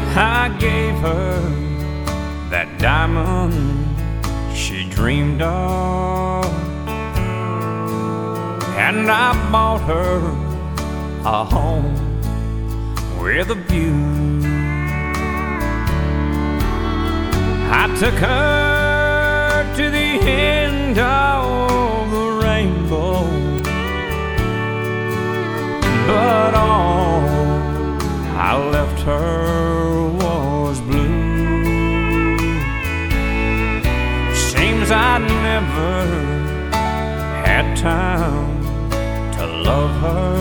I gave her that diamond she dreamed of, and I bought her a home with a view. I took her to the end of the rainbow, but all I left her was blue. Seems I never had time to love her,